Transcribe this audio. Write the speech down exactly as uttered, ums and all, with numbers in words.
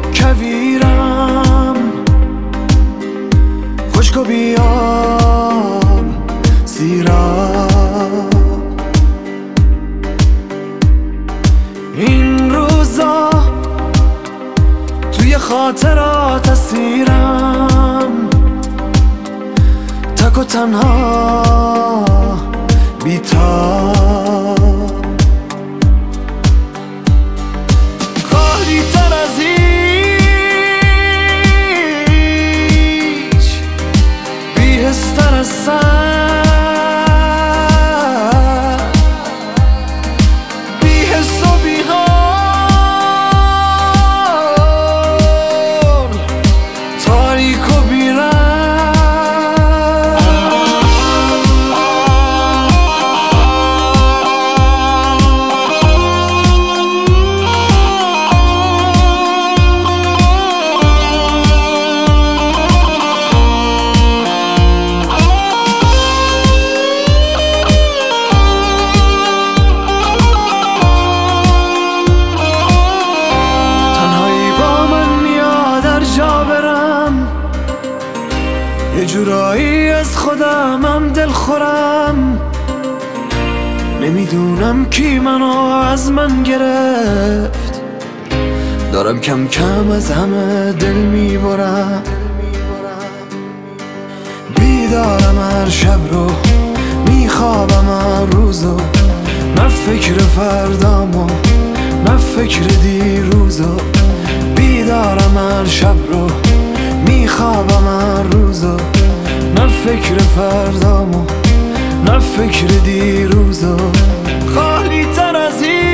کویرم، خشک و بیاب سیراب. این روزا توی خاطرات اسیرم، تک و تنها بی‌تاب. خالی تر از هیچ، بی‌حس‌تر از سر، بی‌حس و بی‌حال، تاریک و بی‌رنگ. یه جورایی از خودمم دل خورم، نمیدونم کی منو از من گرفت. دارم کم کم از همه دل میبرم، بیدارم هر شب رو، میخوابم هر روزو، نه فکر فردامو نه فکر دیروزو. بیدارم هر شب رو، میخوابم هر روزو، نه فکر فردامو نه فکر دیروزو. خالی تر از این